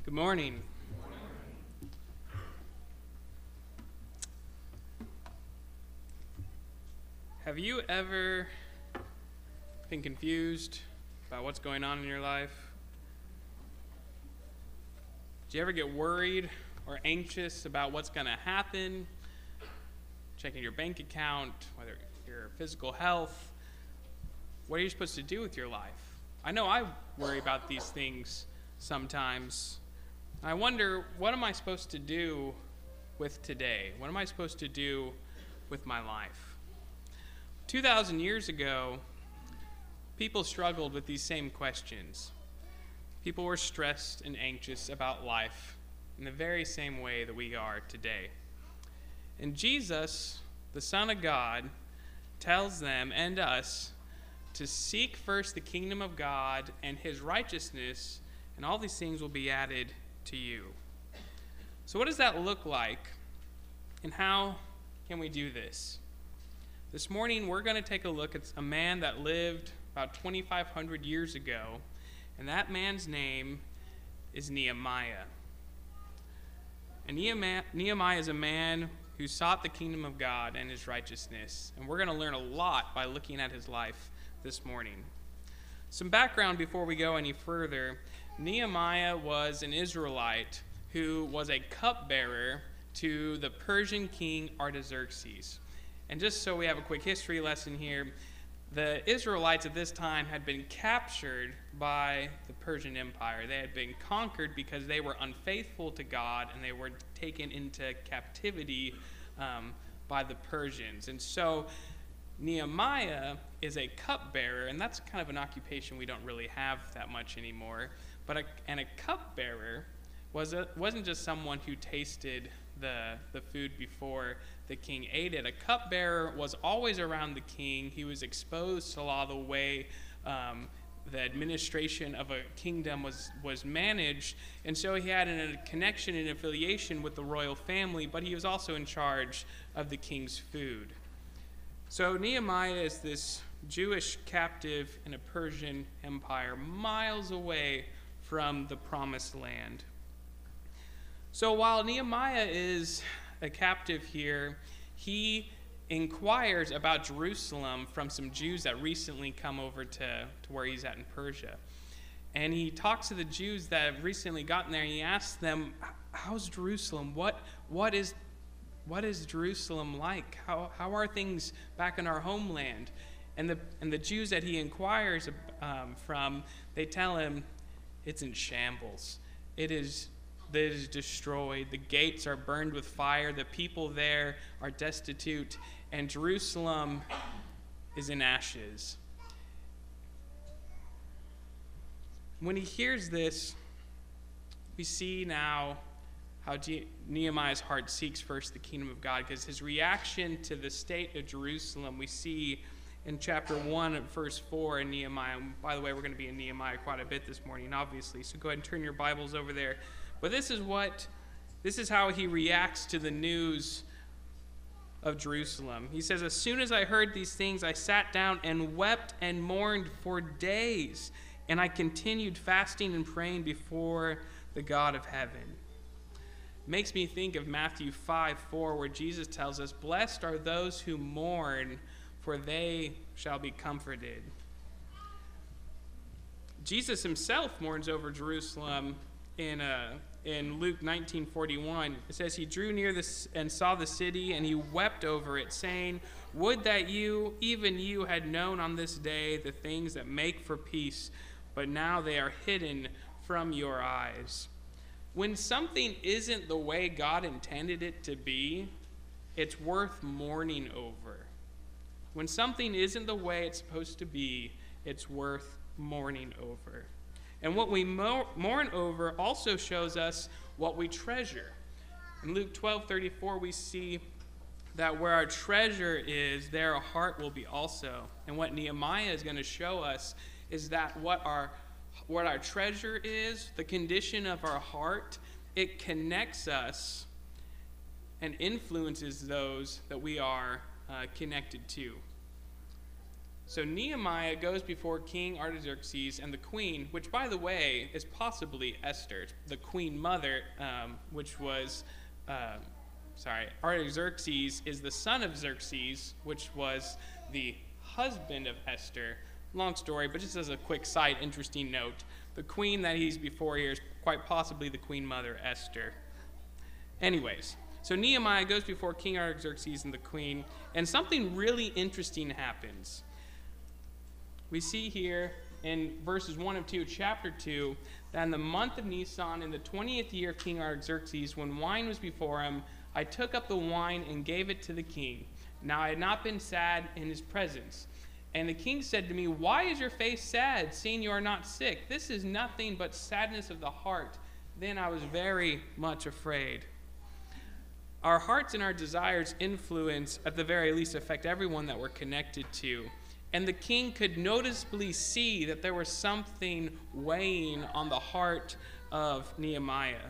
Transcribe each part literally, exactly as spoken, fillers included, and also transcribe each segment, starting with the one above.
Good morning. Have you ever been confused about what's going on in your life? Do you ever get worried or anxious about what's going to happen? Checking your bank account, whether your physical health. What are you supposed to do with your life? I know I worry about these things sometimes. I wonder, what am I supposed to do with today? What am I supposed to do with my life? two thousand years ago, people struggled with these same questions. People were stressed and anxious about life in the very same way that we are today. And Jesus, the Son of God, tells them and us to seek first the kingdom of God and his righteousness, and all these things will be added to you. So what does that look like, and how can we do this? This morning, we're going to take a look at a man that lived about twenty-five hundred years ago, and that man's name is Nehemiah. And Nehemiah, Nehemiah is a man who sought the kingdom of God and his righteousness, and we're going to learn a lot by looking at his life this morning. Some background before we go any further. Nehemiah was an Israelite who was a cupbearer to the Persian king Artaxerxes. And just so we have a quick history lesson here, the Israelites at this time had been captured by the Persian Empire. They had been conquered because they were unfaithful to God, and they were taken into captivity um, by the Persians. And so Nehemiah is a cupbearer, and that's kind of an occupation we don't really have that much anymore. But a, and a cupbearer was a, wasn't just someone who tasted the the food before the king ate it. A cupbearer was always around the king. He was exposed to a lot of the way um, the administration of a kingdom was, was managed. And so he had a connection and affiliation with the royal family, but he was also in charge of the king's food. So Nehemiah is this Jewish captive in a Persian empire, miles away from the promised land. So while Nehemiah is a captive here, he inquires about Jerusalem from some Jews that recently come over to, to where he's at in Persia. And he talks to the Jews that have recently gotten there, and he asks them, how's Jerusalem? What what is what is Jerusalem like? How how are things back in our homeland? And the and the Jews that he inquires um, from, they tell him it's in shambles. It is that is destroyed. The gates are burned with fire. The people there are destitute. And Jerusalem is in ashes. When he hears this, we see now how Je- Nehemiah's heart seeks first the kingdom of God, because his reaction to the state of Jerusalem we see in chapter one at verse four in Nehemiah. And by the way, we're going to be in Nehemiah quite a bit this morning, obviously, so go ahead and turn your Bibles over there. But this is what, this is how he reacts to the news of Jerusalem. He says, as soon as I heard these things, I sat down and wept and mourned for days, and I continued fasting and praying before the God of heaven. It makes me think of Matthew five four, where Jesus tells us, blessed are those who mourn, for they shall be comforted. Jesus himself mourns over Jerusalem in uh, in Luke nineteen forty-one. It says, he drew near this and saw the city, and he wept over it, saying, would that you, even you, had known on this day the things that make for peace, but now they are hidden from your eyes. When something isn't the way God intended it to be, it's worth mourning over. When something isn't the way it's supposed to be, it's worth mourning over. And what we mourn over also shows us what we treasure. In Luke twelve thirty-four, we see that where our treasure is, there our heart will be also. And what Nehemiah is going to show us is that what our what our treasure is, the condition of our heart, it connects us and influences those that we are uh, connected to. So Nehemiah goes before King Artaxerxes and the queen, which, by the way, is possibly Esther, the queen mother, um, which was, uh, sorry, Artaxerxes is the son of Xerxes, which was the husband of Esther. Long story, but just as a quick side interesting note, the queen that he's before here is quite possibly the queen mother, Esther. Anyways, so Nehemiah goes before King Artaxerxes and the queen, and something really interesting happens. We see here in verses one and two, chapter two, that in the month of Nisan, in the twentieth year of King Artaxerxes, when wine was before him, I took up the wine and gave it to the king. Now I had not been sad in his presence. And the king said to me, why is your face sad, seeing you are not sick? This is nothing but sadness of the heart. Then I was very much afraid. Our hearts and our desires influence, at the very least, affect everyone that we're connected to. And the king could noticeably see that there was something weighing on the heart of Nehemiah.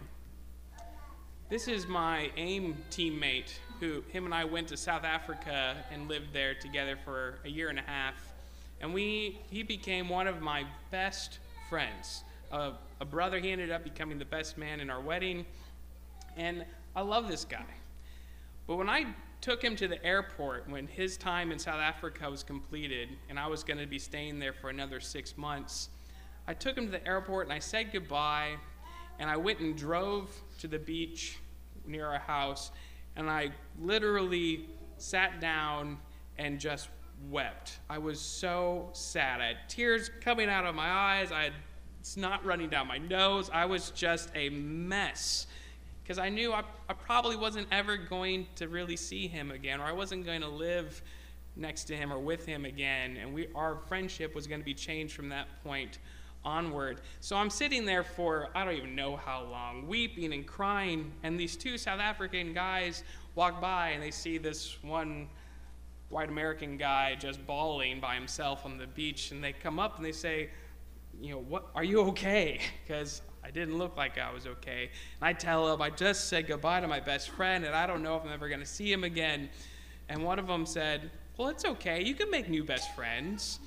This is my AIM teammate, who him and I went to South Africa and lived there together for a year and a half. And we he became one of my best friends. Uh, a brother, he ended up becoming the best man in our wedding. And I love this guy. But when I took him to the airport, when his time in South Africa was completed, and I was going to be staying there for another six months, I took him to the airport and I said goodbye, and I went and drove to the beach near our house, and I literally sat down and just wept. I was so sad. I had tears coming out of my eyes. I had snot running down my nose. I was just a mess. Because I knew I, I probably wasn't ever going to really see him again, or I wasn't going to live next to him or with him again, and we our friendship was going to be changed from that point onward. So I'm sitting there for I don't even know how long, weeping and crying, and these two South African guys walk by, and they see this one white American guy just bawling by himself on the beach, and they come up and they say, you know, what, are you okay? Because I didn't look like I was okay. And I tell him, I just said goodbye to my best friend, and I don't know if I'm ever going to see him again. And one of them said, well, it's okay. You can make new best friends.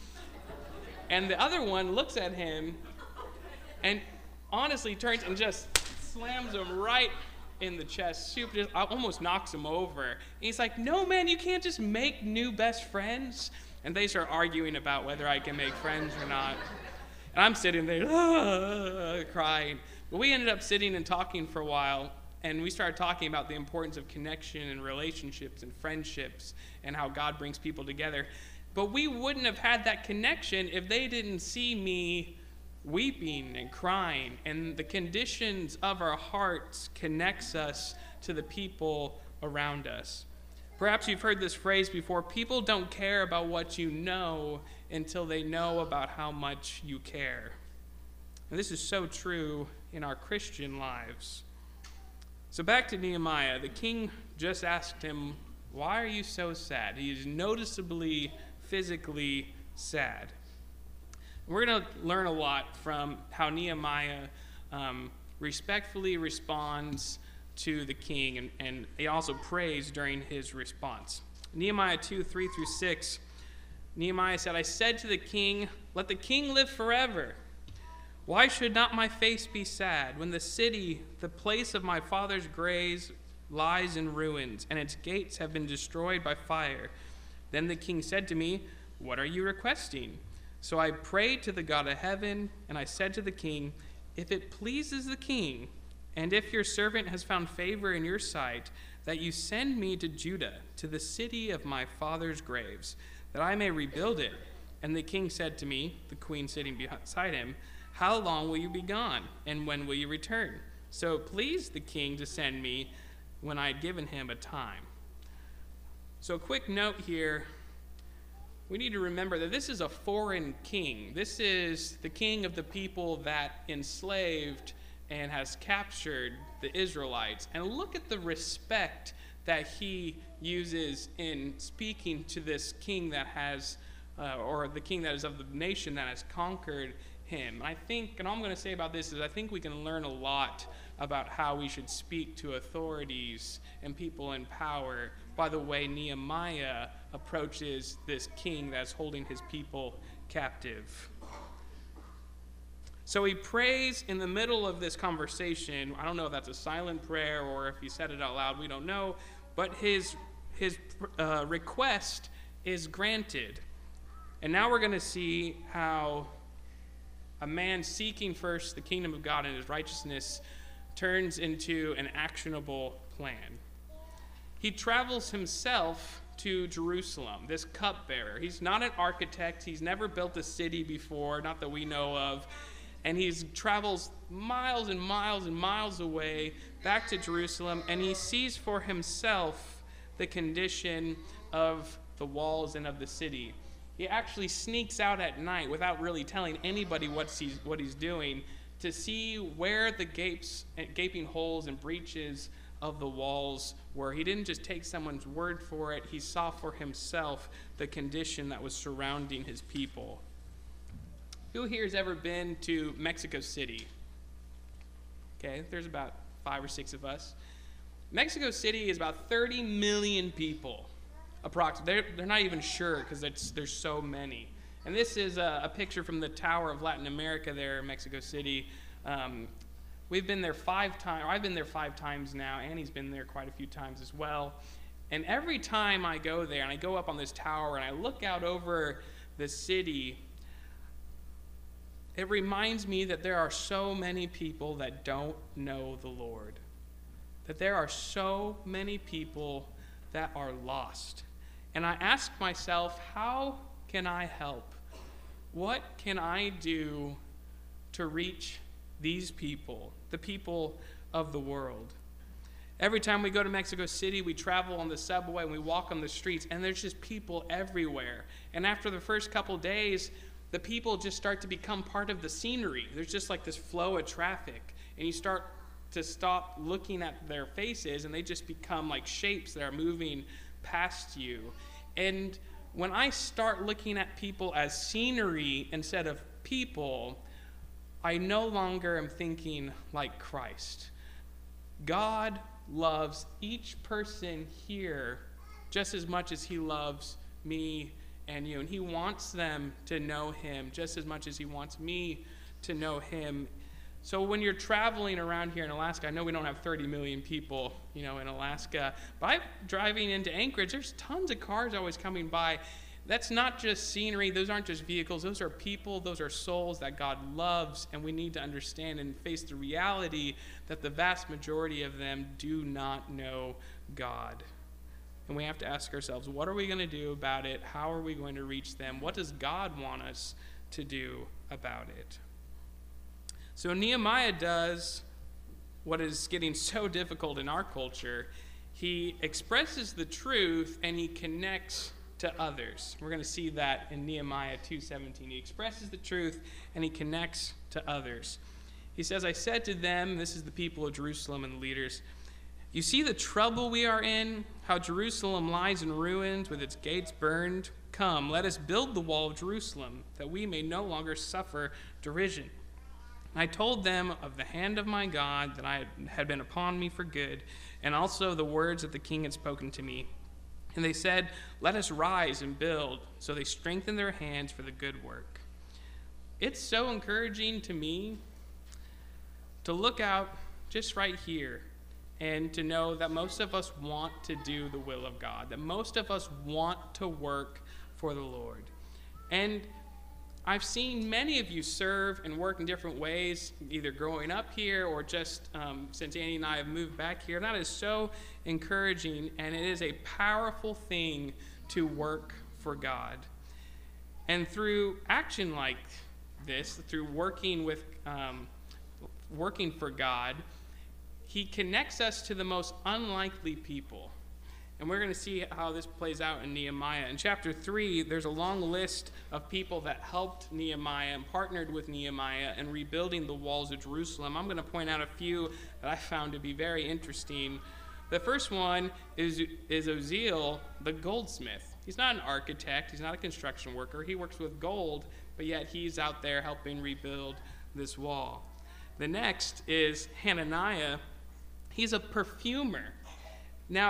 And the other one looks at him and honestly turns and just slams him right in the chest. Super just almost knocks him over. And he's like, no, man, you can't just make new best friends. And they start arguing about whether I can make friends or not. And I'm sitting there ah, crying. But we ended up sitting and talking for a while, and we started talking about the importance of connection and relationships and friendships and how God brings people together. But we wouldn't have had that connection if they didn't see me weeping and crying. And the conditions of our hearts connects us to the people around us. Perhaps you've heard this phrase before, people don't care about what you know until they know about how much you care. And this is so true in our Christian lives. So back to Nehemiah. The king just asked him, why are you so sad? He is noticeably, physically sad. We're going to learn a lot from how Nehemiah um, respectfully responds to the king, and, and he also prays during his response. Nehemiah two, three through six, Nehemiah said, I said to the king, let the king live forever. Why should not my face be sad when the city, the place of my father's graves, lies in ruins, and its gates have been destroyed by fire? Then the king said to me, what are you requesting? So I prayed to the God of heaven, and I said to the king, if it pleases the king, and if your servant has found favor in your sight, that you send me to Judah, to the city of my father's graves, that I may rebuild it. And the king said to me, the queen sitting beside him, how long will you be gone, and when will you return? So it pleased the king to send me when I had given him a time. So a quick note here, we need to remember that this is a foreign king. This is the king of the people that enslaved and has captured the Israelites. And look at the respect that he uses in speaking to this king that has, uh, or the king that is of the nation that has conquered him. I think, and all I'm going to say about this is I think we can learn a lot about how we should speak to authorities and people in power by the way Nehemiah approaches this king that's holding his people captive. So he prays in the middle of this conversation. I don't know if that's a silent prayer or if he said it out loud. We don't know. But his, his uh, request is granted. And now we're going to see how a man seeking first the kingdom of God and his righteousness turns into an actionable plan. He travels himself to Jerusalem, this cupbearer. He's not an architect. He's never built a city before, not that we know of. And he travels miles and miles and miles away back to Jerusalem, and he sees for himself the condition of the walls and of the city. He actually sneaks out at night without really telling anybody what he's, what he's doing to see where the gapes, gaping holes and breaches of the walls were. He didn't just take someone's word for it. He saw for himself the condition that was surrounding his people. Who here has ever been to Mexico City? Okay, there's about five or six of us. Mexico City is about thirty million people, approximately. They're, they're not even sure because there's so many. And this is a, a picture from the Tower of Latin America there in Mexico City. Um, we've been there five times. I've been there five times now. Annie's been there quite a few times as well. And every time I go there and I go up on this tower and I look out over the city, it reminds me that there are so many people that don't know the Lord. That there are so many people that are lost. And I ask myself, how can I help? What can I do to reach these people, the people of the world? Every time we go to Mexico City, we travel on the subway and we walk on the streets, and there's just people everywhere. And after the first couple days, the people just start to become part of the scenery. There's just like this flow of traffic, and you start to stop looking at their faces, and they just become like shapes that are moving past you. And when I start looking at people as scenery instead of people, I no longer am thinking like Christ. God loves each person here just as much as he loves me and you. And he wants them to know him just as much as he wants me to know him. So when you're traveling around here in Alaska, I know we don't have thirty million people, you know, in Alaska, but I'm driving into Anchorage, there's tons of cars always coming by. That's not just scenery, those aren't just vehicles, those are people, those are souls that God loves, and we need to understand and face the reality that the vast majority of them do not know God. And we have to ask ourselves, what are we going to do about it? How are we going to reach them? What does God want us to do about it? So Nehemiah does what is getting so difficult in our culture. He expresses the truth and he connects to others. We're going to see that in Nehemiah two seventeen. He expresses the truth and he connects to others. He says, I said to them, this is the people of Jerusalem and the leaders, you see the trouble we are in, how Jerusalem lies in ruins with its gates burned? Come, let us build the wall of Jerusalem, that we may no longer suffer derision. I told them of the hand of my God that I had been upon me for good, and also the words that the king had spoken to me. And they said, let us rise and build. So they strengthened their hands for the good work. It's so encouraging to me to look out just right here and to know that most of us want to do the will of God, that most of us want to work for the Lord. And I've seen many of you serve and work in different ways, either growing up here or just um, since Annie and I have moved back here. That is so encouraging, and it is a powerful thing to work for God. And through action like this, through working with, um, working for God, he connects us to the most unlikely people. And we're going to see how this plays out in Nehemiah. In chapter three, there's a long list of people that helped Nehemiah and partnered with Nehemiah in rebuilding the walls of Jerusalem. I'm going to point out a few that I found to be very interesting. The first one is, is Oziel, the goldsmith. He's not an architect. He's not a construction worker. He works with gold, but yet he's out there helping rebuild this wall. The next is Hananiah. He's a perfumer. Now,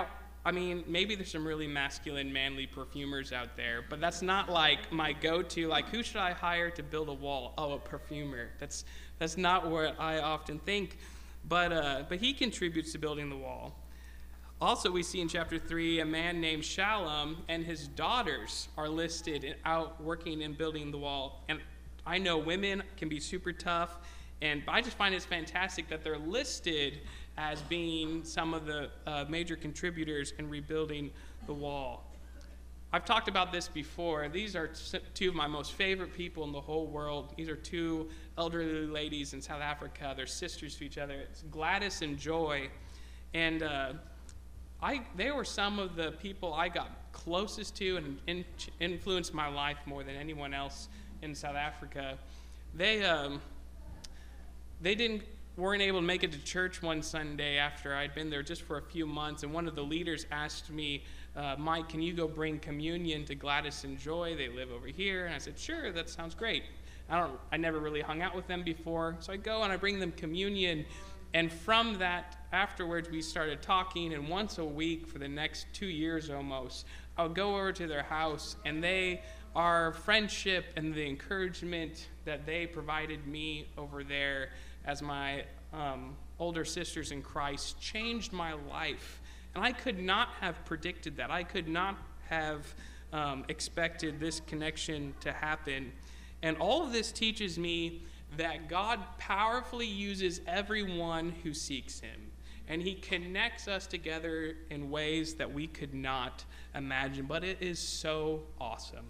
I mean, maybe there's some really masculine, manly perfumers out there, but that's not like my go-to. Like, who should I hire to build a wall? Oh, a perfumer. That's that's not what I often think. But uh, but he contributes to building the wall. Also, we see in chapter three a man named Shallum and his daughters are listed out working and building the wall. And I know women can be super tough, and I just find it's fantastic that they're listed as being some of the uh, major contributors in rebuilding the wall. I've talked about this before. These are two of my most favorite people in the whole world. These are two elderly ladies in South Africa. They're sisters to each other. It's Gladys and Joy. And uh, I, they were some of the people I got closest to and in, influenced my life more than anyone else in South Africa. They, um, they didn't weren't able to make it to church one Sunday after I'd been there just for a few months, and one of the leaders asked me, uh, Mike, can you go bring communion to Gladys and Joy? They live over here. And I said, sure, that sounds great. I don't, I never really hung out with them before, so I go and I bring them communion, and from that, afterwards, we started talking, and once a week for the next two years almost, I would go over to their house, and they, our friendship and the encouragement that they provided me over there as my um, older sisters in Christ changed my life. And I could not have predicted that. I could not have um, expected this connection to happen. And all of this teaches me that God powerfully uses everyone who seeks him. And he connects us together in ways that we could not imagine. But it is so awesome.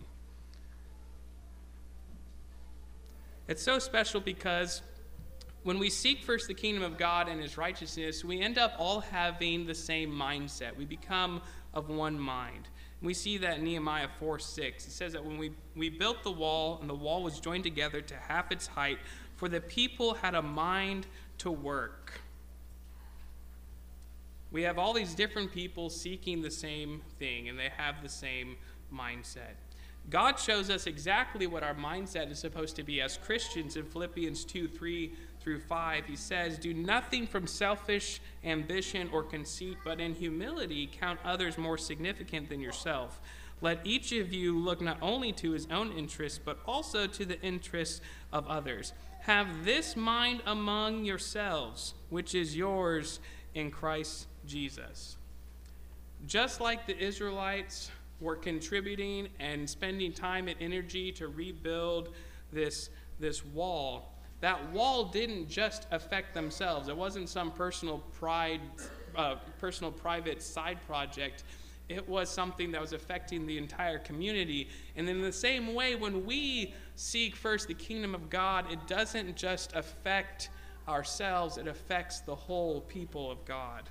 It's so special because when we seek first the kingdom of God and his righteousness, we end up all having the same mindset. We become of one mind. And we see that in Nehemiah four six. It says that when we, we built the wall, and the wall was joined together to half its height, for the people had a mind to work. We have all these different people seeking the same thing, and they have the same mindset. God shows us exactly what our mindset is supposed to be as Christians in Philippians two three through five. He says, do nothing from selfish ambition or conceit, but in humility count others more significant than yourself. Let each of you look not only to his own interests, but also to the interests of others. Have this mind among yourselves, which is yours in Christ Jesus. Just like the Israelites were contributing and spending time and energy to rebuild this, this wall, that wall didn't just affect themselves. It wasn't some personal pride, uh, personal private side project. It was something that was affecting the entire community. And in the same way, when we seek first the kingdom of God, it doesn't just affect ourselves, it affects the whole people of God.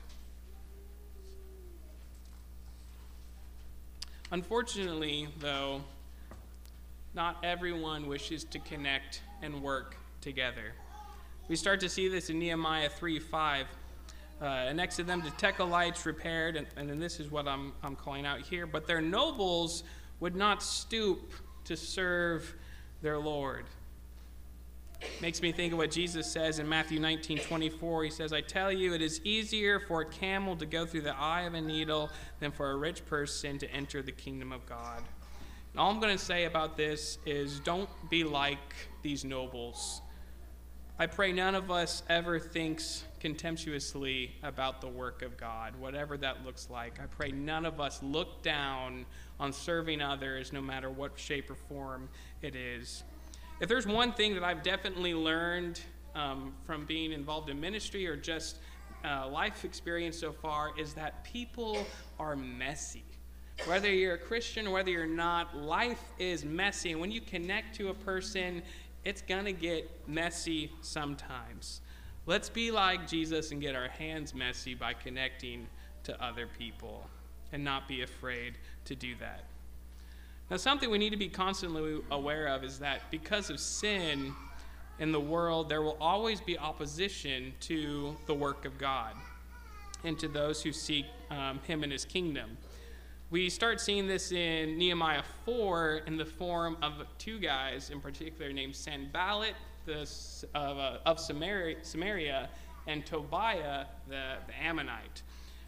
Unfortunately, though, not everyone wishes to connect and work together. We start to see this in Nehemiah three five. Uh, and next to them, the Tekoites repaired, and, and then this is what I'm, I'm calling out here, but their nobles would not stoop to serve their Lord. Makes me think of what Jesus says in Matthew nineteen twenty-four. He says, I tell you, it is easier for a camel to go through the eye of a needle than for a rich person to enter the kingdom of God. And all I'm going to say about this is don't be like these nobles. I pray none of us ever thinks contemptuously about the work of God, whatever that looks like. I pray none of us look down on serving others, no matter what shape or form it is. If there's one thing that I've definitely learned um, from being involved in ministry or just uh, life experience so far, is that people are messy. Whether you're a Christian or whether you're not, life is messy. And when you connect to a person, it's going to get messy sometimes. Let's be like Jesus and get our hands messy by connecting to other people and not be afraid to do that. Now, something we need to be constantly aware of is that because of sin in the world, there will always be opposition to the work of God and to those who seek um, him and his kingdom. We start seeing this in Nehemiah four in the form of two guys in particular named Sanballat the, of, uh, of Samaria, Samaria and Tobiah the, the Ammonite.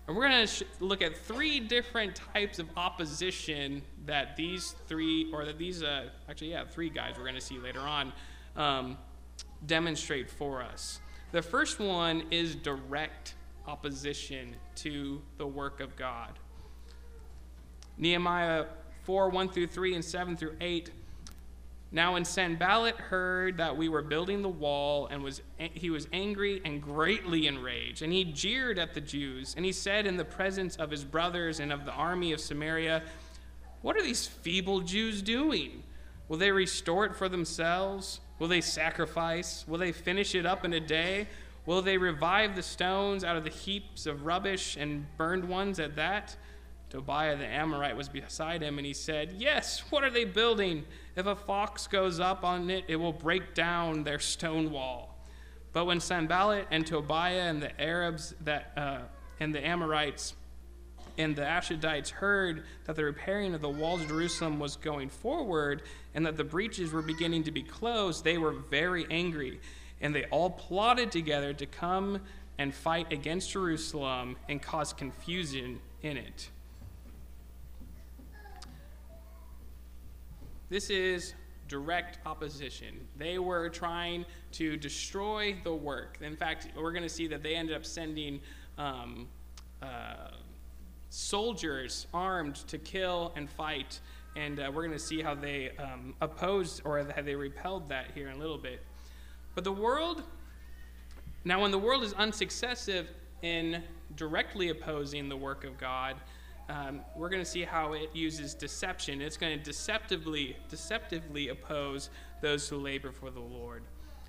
And we're going to sh- look at three different types of opposition that these three, or that these, uh, actually, yeah, three guys we're going to see later on, um, demonstrate for us. The first one is direct opposition to the work of God. Nehemiah four, one through three, and seven through eight. Now when Sanballat heard that we were building the wall, and was he was angry and greatly enraged, and he jeered at the Jews, and he said in the presence of his brothers and of the army of Samaria, "What are these feeble Jews doing? Will they restore it for themselves? Will they sacrifice? Will they finish it up in a day? Will they revive the stones out of the heaps of rubbish and burned ones at that?" Tobiah the Amorite was beside him, and he said, "Yes, what are they building? If a fox goes up on it, it will break down their stone wall." But when Sanballat and Tobiah and the Arabs that uh, and the Amorites and the Ashdodites heard that the repairing of the walls of Jerusalem was going forward and that the breaches were beginning to be closed, they were very angry, and they all plotted together to come and fight against Jerusalem and cause confusion in it. This is direct opposition. They were trying to destroy the work. In fact, we're going to see that they ended up sending um, uh, soldiers armed to kill and fight, and uh, we're going to see how they um, opposed or how they repelled that here in a little bit. But the world, now when the world is unsuccessive in directly opposing the work of God, Um, we're going to see how it uses deception. It's going to deceptively, deceptively oppose those who labor for the Lord.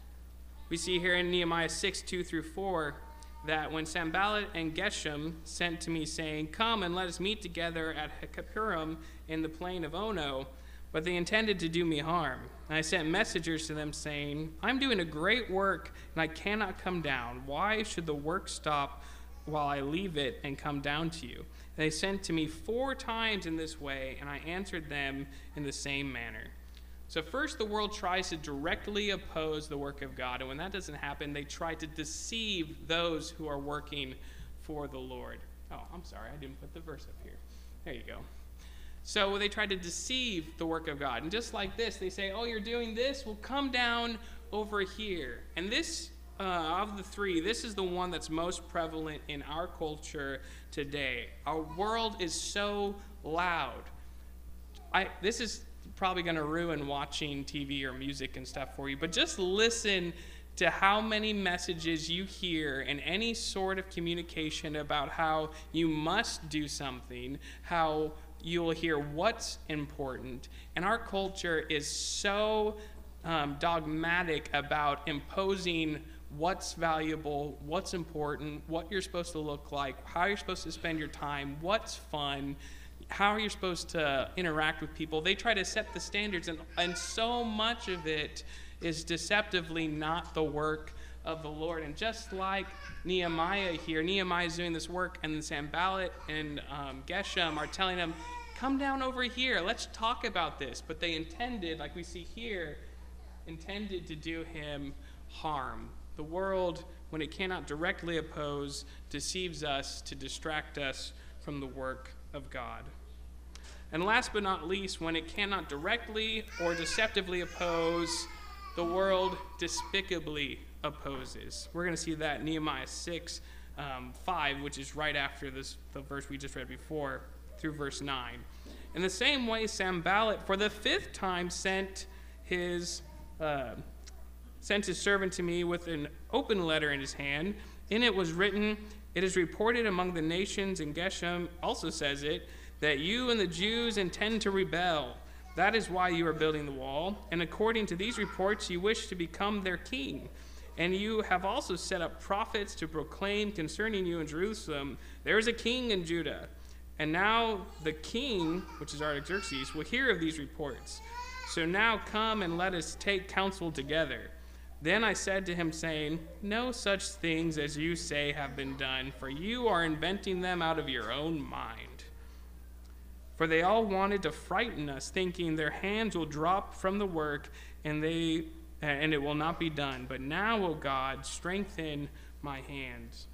We see here in Nehemiah six, two through four, that when Sanballat and Geshem sent to me saying, "Come and let us meet together at Hekapurim in the plain of Ono," but they intended to do me harm. And I sent messengers to them saying, "I'm doing a great work and I cannot come down. Why should the work stop while I leave it and come down to you?" They sent to me four times in this way, and I answered them in the same manner. So first, the world tries to directly oppose the work of God, and when that doesn't happen, they try to deceive those who are working for the Lord. Oh, I'm sorry, I didn't put the verse up here. There you go. So they try to deceive the work of God, and just like this, they say, "Oh, you're doing this? Well, come down over here." And this Uh, of the three, this is the one that's most prevalent in our culture today. Our world is so loud. I, this is probably going to ruin watching T V or music and stuff for you, but just listen to how many messages you hear in any sort of communication about how you must do something, how you will hear what's important. And our culture is so um, dogmatic about imposing what's valuable, what's important, what you're supposed to look like, how you're supposed to spend your time, what's fun, how you're supposed to interact with people. They try to set the standards, and, and so much of it is deceptively not the work of the Lord. And just like Nehemiah here, Nehemiah is doing this work, and Sanballat and um, Geshem are telling him, "Come down over here, let's talk about this." But they intended, like we see here, intended to do him harm. The world, when it cannot directly oppose, deceives us to distract us from the work of God. And last but not least, when it cannot directly or deceptively oppose, the world despicably opposes. We're going to see that in Nehemiah six, um, five, which is right after this, the verse we just read before, through verse nine. In the same way, Sanballat, for the fifth time, sent his... Uh, sent his servant to me with an open letter in his hand. In it was written, "It is reported among the nations," and Geshem also says it, "that you and the Jews intend to rebel. That is why you are building the wall. And according to these reports, you wish to become their king. And you have also set up prophets to proclaim concerning you in Jerusalem, there is a king in Judah. And now the king," which is Artaxerxes, "will hear of these reports. So now come and let us take counsel together." Then I said to him, saying, "No such things as you say have been done, for you are inventing them out of your own mind." For they all wanted to frighten us, thinking their hands will drop from the work, and they and it will not be done. But now, O God, strengthen my hands.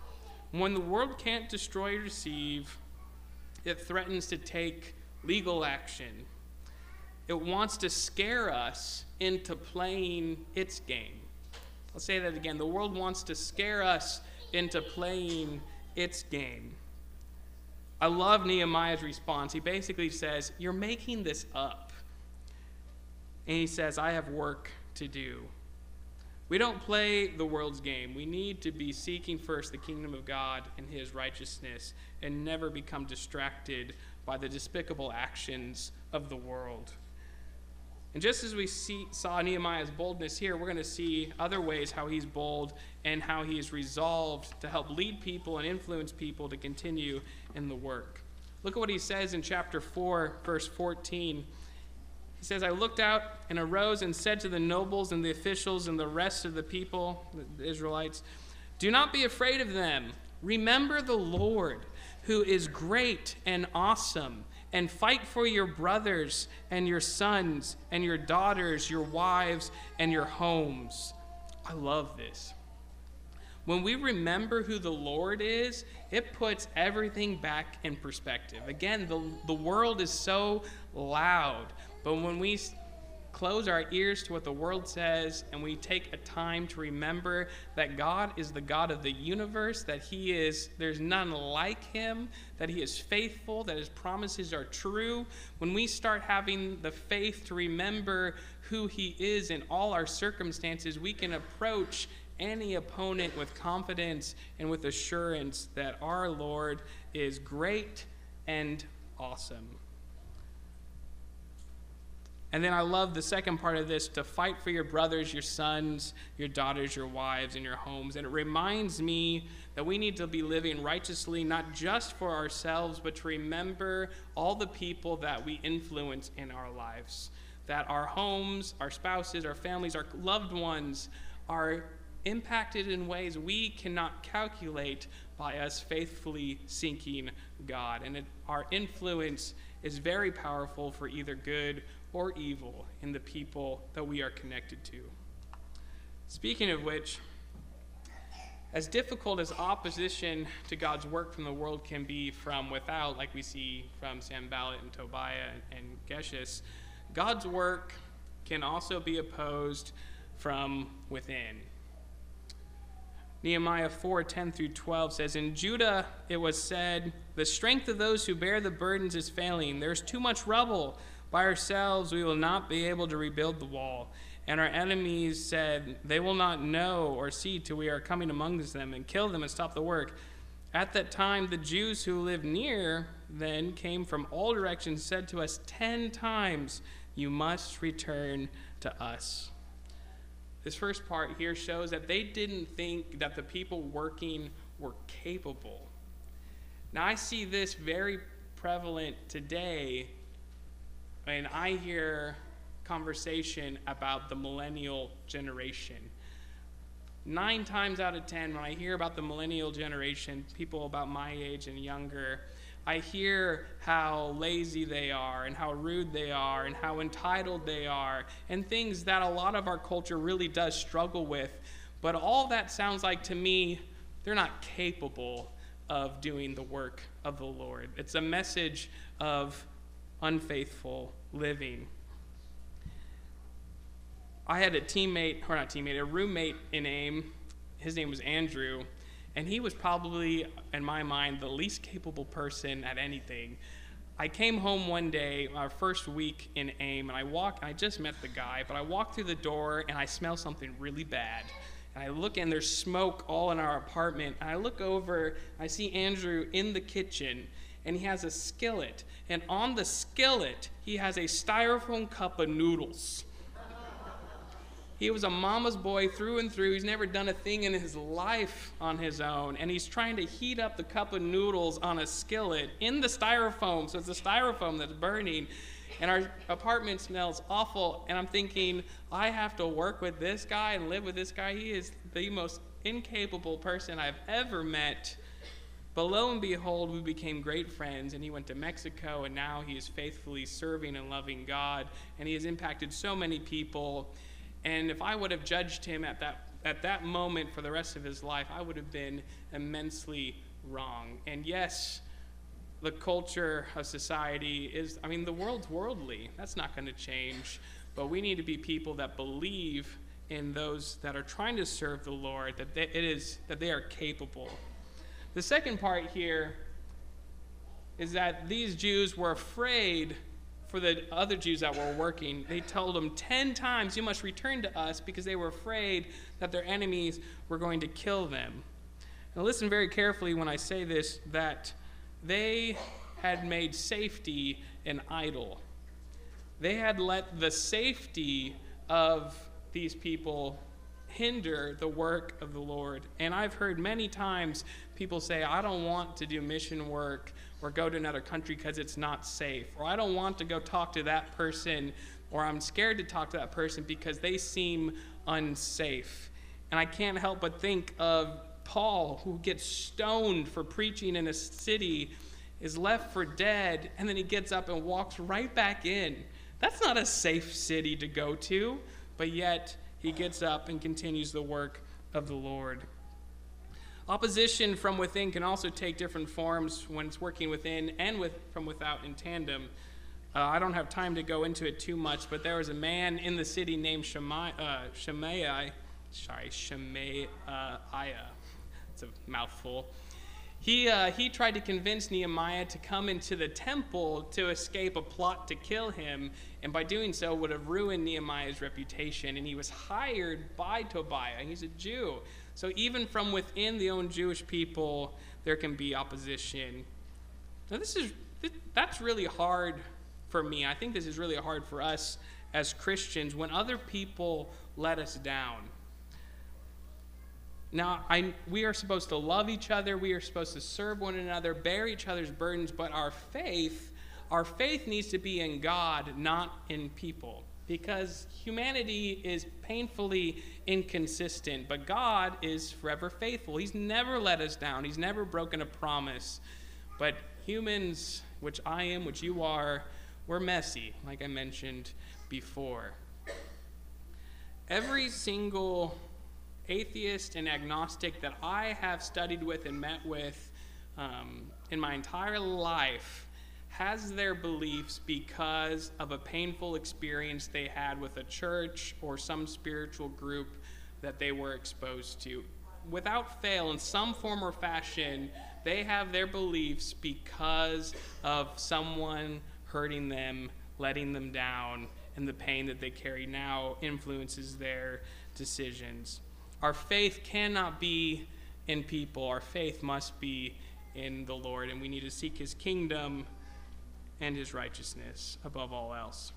When the world can't destroy or deceive, it threatens to take legal action. It wants to scare us into playing its game. I'll say that again. The world wants to scare us into playing its game. I love Nehemiah's response. He basically says, you're making this up. And he says, I have work to do. We don't play the world's game. We need to be seeking first the kingdom of God and his righteousness and never become distracted by the despicable actions of the world. And just as we see, saw Nehemiah's boldness here, we're going to see other ways how he's bold and how he is resolved to help lead people and influence people to continue in the work. Look at what he says in chapter four, verse fourteen. He says, I looked out and arose and said to the nobles and the officials and the rest of the people, the Israelites, do not be afraid of them. Remember the Lord, who is great and awesome, and fight for your brothers and your sons and your daughters, your wives and your homes. I love this. When we remember who the Lord is, it puts everything back in perspective. Again, the, the world is so loud, but when we close our ears to what the world says and we take a time to remember that God is the God of the universe, that he is, there's none like him, that he is faithful, that his promises are true, when we start having the faith to remember who he is in all our circumstances, we can approach any opponent with confidence and with assurance that our Lord is great and awesome. And then I love the second part of this, to fight for your brothers, your sons, your daughters, your wives, and your homes. And it reminds me that we need to be living righteously, not just for ourselves, but to remember all the people that we influence in our lives. That our homes, our spouses, our families, our loved ones are impacted in ways we cannot calculate by us faithfully seeking God. And it, our influence is very powerful for either good or evil in the people that we are connected to. Speaking of which, as difficult as opposition to God's work from the world can be from without, like we see from Sanballat and Tobiah and Geshem, God's work can also be opposed from within. Nehemiah four, ten through twelve says, in Judah it was said, the strength of those who bear the burdens is failing. There's too much rubble. By ourselves we will not be able to rebuild the wall. And our enemies said, they will not know or see till we are coming amongst them and kill them and stop the work. At that time the Jews who lived near then came from all directions, said to us ten times, you must return to us. This first part here shows that they didn't think that the people working were capable. Now I see this very prevalent today when I hear conversation about the millennial generation. Nine times out of ten, when I hear about the millennial generation, people about my age and younger, I hear how lazy they are and how rude they are and how entitled they are and things that a lot of our culture really does struggle with. But all that sounds like to me, they're not capable of doing the work of the Lord. It's a message of unfaithful living. I had a teammate, or not teammate, a roommate in AIM. His name was Andrew. And he was probably, in my mind, the least capable person at anything. I came home one day, our first week in AIM, and I walked, I just met the guy, but I walked through the door and I smell something really bad. And I look and there's smoke all in our apartment. And I look over, I see Andrew in the kitchen, and he has a skillet. And on the skillet, he has a styrofoam cup of noodles. He was a mama's boy through and through. He's never done a thing in his life on his own. And he's trying to heat up the cup of noodles on a skillet in the styrofoam. So it's the styrofoam that's burning. And our apartment smells awful. And I'm thinking, I have to work with this guy and live with this guy. He is the most incapable person I've ever met. But lo and behold, we became great friends. And he went to Mexico. And now he is faithfully serving and loving God. And he has impacted so many people. And if I would have judged him at that at that moment for the rest of his life, I would have been immensely wrong. And yes, the culture of society is, I mean, the world's worldly. That's not going to change. But we need to be people that believe in those that are trying to serve the Lord, that they, it is that they are capable. The second part here is that these Jews were afraid for the other Jews that were working. They told them ten times, you must return to us, because they were afraid that their enemies were going to kill them. Now listen very carefully when I say this, that they had made safety an idol. They had let the safety of these people hinder the work of the Lord. And I've heard many times people say, I don't want to do mission work or go to another country because it's not safe. Or I don't want to go talk to that person, or I'm scared to talk to that person because they seem unsafe. And I can't help but think of Paul, who gets stoned for preaching in a city, is left for dead, and then he gets up and walks right back in. That's not a safe city to go to, but yet he gets up and continues the work of the Lord. Opposition from within can also take different forms when it's working within and with from without in tandem. Uh, I don't have time to go into it too much, but there was a man in the city named Shemai, uh, Shemaiah, sorry, Shemaiah. It's a mouthful. He, uh, he tried to convince Nehemiah to come into the temple to escape a plot to kill him, and by doing so would have ruined Nehemiah's reputation. And he was hired by Tobiah. He's a Jew. So even from within the own Jewish people, there can be opposition. Now this is, that's really hard for me. I think this is really hard for us as Christians when other people let us down. Now, I, we are supposed to love each other. We are supposed to serve one another, bear each other's burdens. But our faith, our faith needs to be in God, not in people. Because humanity is painfully inconsistent, but God is forever faithful. He's never let us down. He's never broken a promise. But humans, which I am, which you are, we're messy, like I mentioned before. Every single atheist and agnostic that I have studied with and met with um, in my entire life has their beliefs because of a painful experience they had with a church or some spiritual group that they were exposed to. Without fail, in some form or fashion, they have their beliefs because of someone hurting them, letting them down, and the pain that they carry now influences their decisions. Our faith cannot be in people. Our faith must be in the Lord, and we need to seek his kingdom and his righteousness above all else.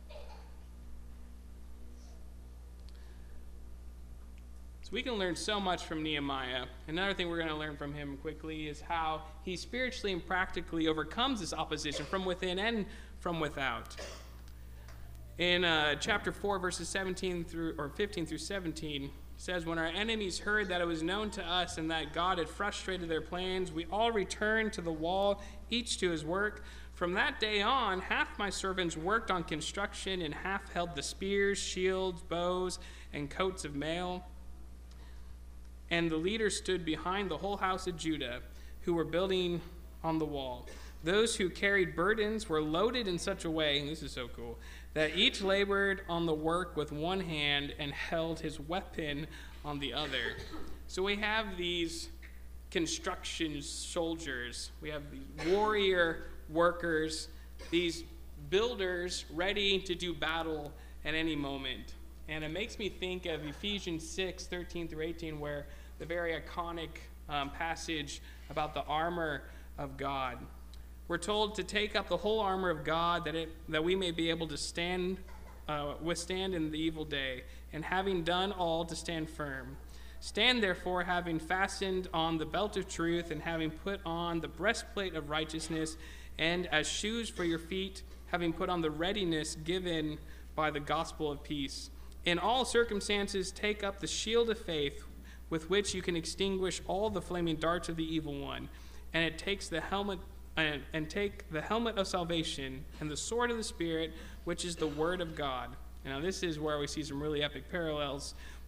So we can learn so much from Nehemiah. Another thing we're going to learn from him quickly is how he spiritually and practically overcomes this opposition from within and from without. In uh, chapter four, verses seventeen through or fifteen through seventeen, it says, when our enemies heard that it was known to us and that God had frustrated their plans, we all returned to the wall, each to his work. From that day on, half my servants worked on construction and half held the spears, shields, bows, and coats of mail. And the leaders stood behind the whole house of Judah, who were building on the wall. Those who carried burdens were loaded in such a way, and this is so cool, that each labored on the work with one hand and held his weapon on the other. So we have these construction soldiers, we have these warrior workers, these builders ready to do battle at any moment. And it makes me think of Ephesians six, thirteen through eighteen, where the very iconic um, passage about the armor of God. We're told to take up the whole armor of God that it that we may be able to stand, uh, withstand in the evil day, and having done all, to stand firm. Stand therefore, having fastened on the belt of truth, and having put on the breastplate of righteousness, and as shoes for your feet, having put on the readiness given by the gospel of peace. In all circumstances, take up the shield of faith, with which you can extinguish all the flaming darts of the evil one, and it takes the helmet and, and take the helmet of salvation and the sword of the Spirit, which is the word of God. Now, this is where we see some really epic parallels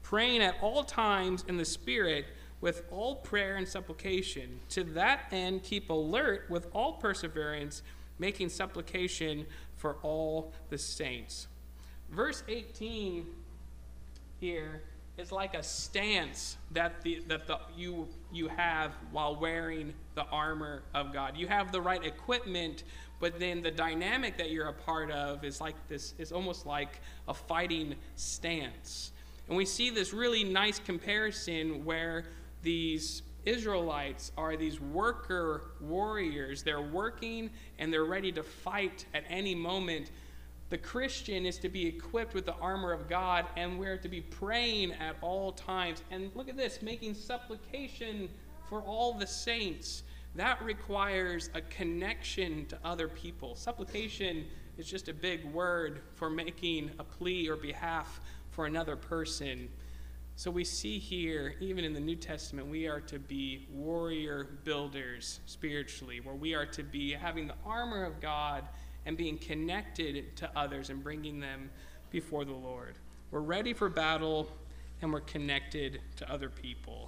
praying at all times in the Spirit with all prayer and supplication. To that end, keep alert with all perseverance, making supplication for all the saints. Verse eighteen here is like a stance that the that the you you have while wearing the armor of God. You have the right equipment, but then the dynamic that you're a part of is like this, is almost like a fighting stance. And we see this really nice comparison where these Israelites are these worker warriors. They're working and they're ready to fight at any moment. The Christian is to be equipped with the armor of God, and we're to be praying at all times. And look at this, making supplication for all the saints. That requires a connection to other people. Supplication is just a big word for making a plea or behalf for another person. So we see here, even in the New Testament, we are to be warrior builders spiritually, where we are to be having the armor of God and being connected to others and bringing them before the Lord. We're ready for battle, and we're connected to other people.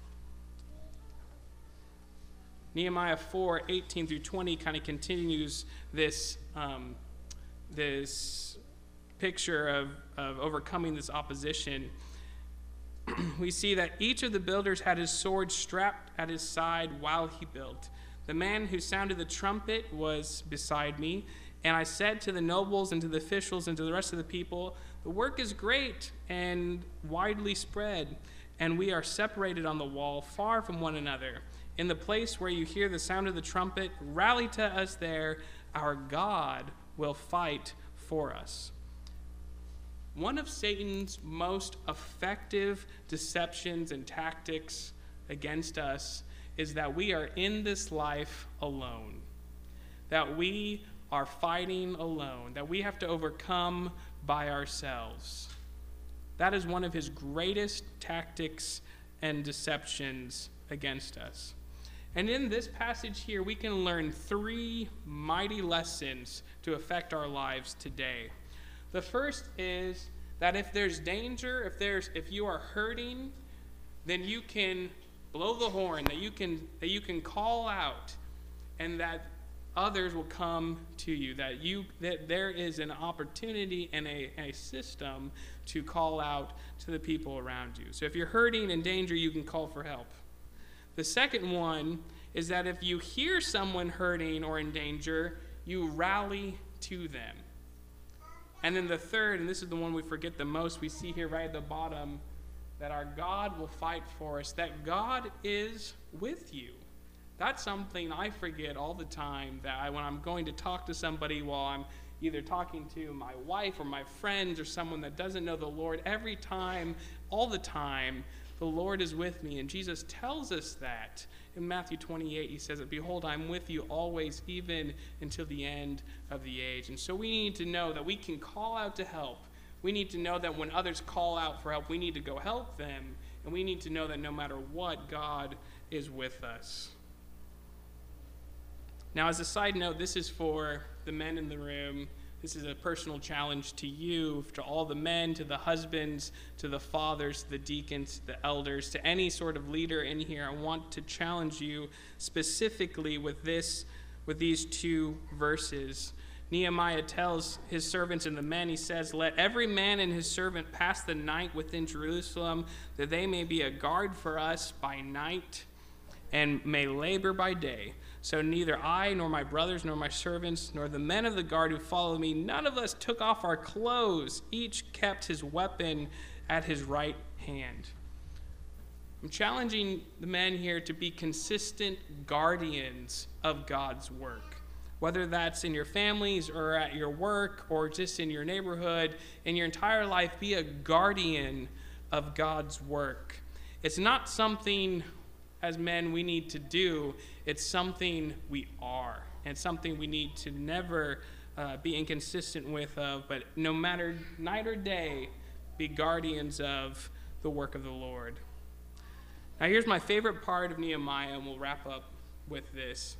Nehemiah four, eighteen through twenty kind of continues this, um, this picture of, of overcoming this opposition. We see that each of the builders had his sword strapped at his side while he built. The man who sounded the trumpet was beside me, and I said to the nobles and to the officials and to the rest of the people, the work is great and widely spread, and we are separated on the wall, far from one another. In the place where you hear the sound of the trumpet, rally to us there. Our God will fight for us. One of Satan's most effective deceptions and tactics against us is that we are in this life alone, that we are fighting alone, that we have to overcome by ourselves. That is one of his greatest tactics and deceptions against us. And in this passage here, we can learn three mighty lessons to affect our lives today. The first is that if there's danger, if there's if you are hurting, then you can blow the horn, that you can that you can call out, and that others will come to you, that you that there is an opportunity and a, a system to call out to the people around you. So if you're hurting in danger, you can call for help. The second one is that if you hear someone hurting or in danger, you rally to them. And then the third, and this is the one we forget the most, we see here right at the bottom, that our God will fight for us, that God is with you. That's something I forget all the time, that I, when I'm going to talk to somebody while I'm either talking to my wife or my friends or someone that doesn't know the Lord, every time, all the time, the Lord is with me. And Jesus tells us that. In Matthew twenty-eight, he says, behold, I'm with you always, even until the end of the age. And so we need to know that we can call out to help. We need to know that when others call out for help, we need to go help them. And we need to know that no matter what, God is with us. Now, as a side note, this is for the men in the room. This is a personal challenge to you, to all the men, to the husbands, to the fathers, the deacons, the elders, to any sort of leader in here. I want to challenge you specifically with this, with these two verses. Nehemiah tells his servants and the men, he says, let every man and his servant pass the night within Jerusalem, that they may be a guard for us by night and may labor by day. So neither I, nor my brothers, nor my servants, nor the men of the guard who follow me, none of us took off our clothes. Each kept his weapon at his right hand. I'm challenging the men here to be consistent guardians of God's work. Whether that's in your families or at your work or just in your neighborhood, in your entire life, be a guardian of God's work. It's not something as men we need to do, it's something we are, and something we need to never uh, be inconsistent with of, but no matter night or day, be guardians of the work of the Lord. Now here's my favorite part of Nehemiah, and we'll wrap up with this.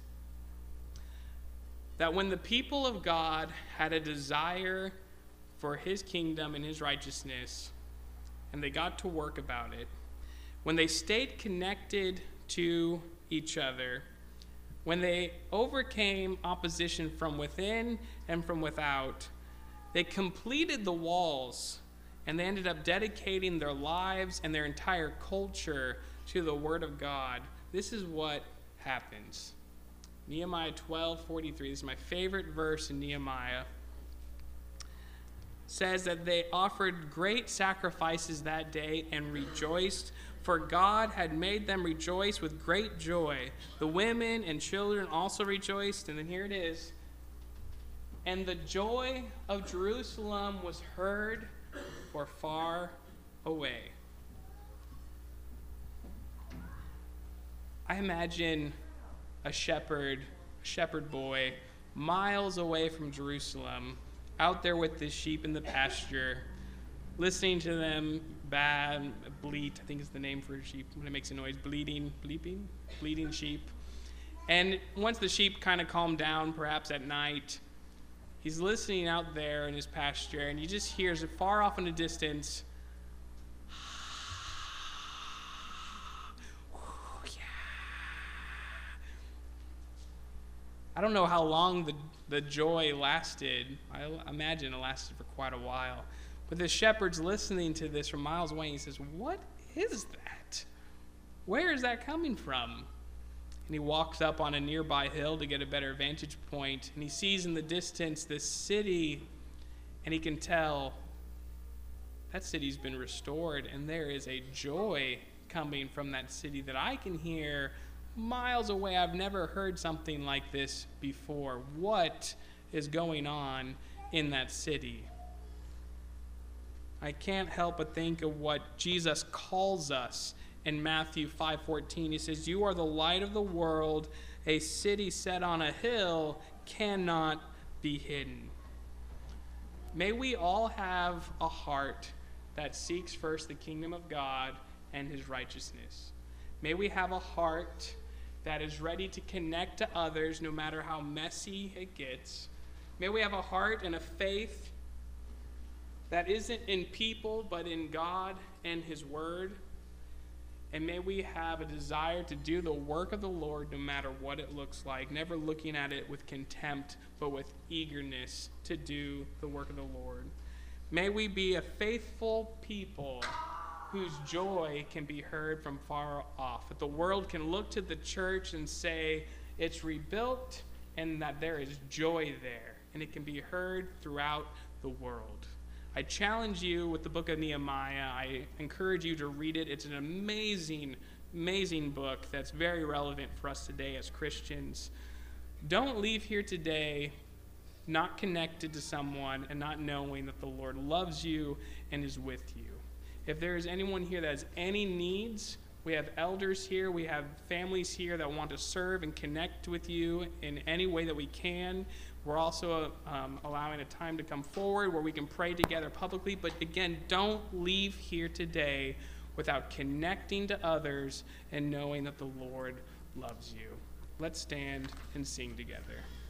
That when the people of God had a desire for his kingdom and his righteousness, and they got to work about it, when they stayed connected to each other, when they overcame opposition from within and from without, they completed the walls, and they ended up dedicating their lives and their entire culture to the Word of God. This is what happens. Nehemiah twelve forty-three, this is my favorite verse in Nehemiah, says that they offered great sacrifices that day and rejoiced, for God had made them rejoice with great joy. The women and children also rejoiced, and then here it is. And the joy of Jerusalem was heard for far away. I imagine a shepherd, a shepherd boy, miles away from Jerusalem, out there with the sheep in the pasture, listening to them baa, bleat, I think is the name for a sheep when it makes a noise, bleating, bleeping, bleating sheep. And once the sheep kind of calm down, perhaps at night, he's listening out there in his pasture, and he just hears it far off in the distance, I don't know how long the, the joy lasted. I imagine it lasted for quite a while. But the shepherd's listening to this from miles away, and he says, what is that? Where is that coming from? And he walks up on a nearby hill to get a better vantage point, and he sees in the distance this city, and he can tell that city's been restored, and there is a joy coming from that city that I can hear miles away. I've never heard something like this before. What is going on in that city? I can't help but think of what Jesus calls us in Matthew five fourteen. He says, you are the light of the world. A city set on a hill cannot be hidden. May we all have a heart that seeks first the kingdom of God and his righteousness. May we have a heart that is ready to connect to others no matter how messy it gets. May we have a heart and a faith that isn't in people but in God and his word. And may we have a desire to do the work of the Lord no matter what it looks like, never looking at it with contempt but with eagerness to do the work of the Lord. May we be a faithful people whose joy can be heard from far off. That the world can look to the church and say it's rebuilt and that there is joy there, and it can be heard throughout the world. I challenge you with the book of Nehemiah. I encourage you to read it. It's an amazing, amazing book that's very relevant for us today as Christians. Don't leave here today not connected to someone and not knowing that the Lord loves you and is with you. If there is anyone here that has any needs, we have elders here, we have families here that want to serve and connect with you in any way that we can. We're also um, allowing a time to come forward where we can pray together publicly. But again, don't leave here today without connecting to others and knowing that the Lord loves you. Let's stand and sing together.